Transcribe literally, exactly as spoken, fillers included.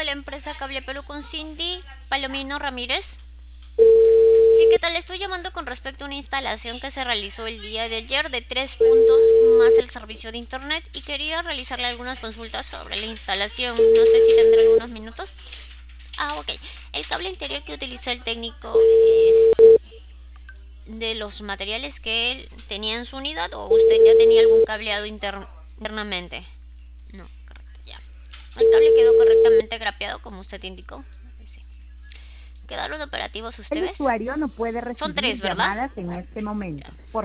de la empresa Cable Perú con Cindy Palomino Ramírez. Sí, ¿qué tal? Estoy llamando con respecto a una instalación que se realizó el día de ayer de tres puntos más el servicio de internet y quería realizarle algunas consultas sobre la instalación. No sé si tendrá algunos minutos. Ah, ok. El cable interior que utilizó el técnico es de los materiales que él tenía en su unidad o usted ya tenía algún cableado inter- internamente. No, correcto, ya. El cable quedó correctamente grapeado como usted indicó. Sí. ¿Quedaron operativos El ustedes? usuario no puede Son tres, recibir ¿verdad? llamadas en este Ya. momento. Por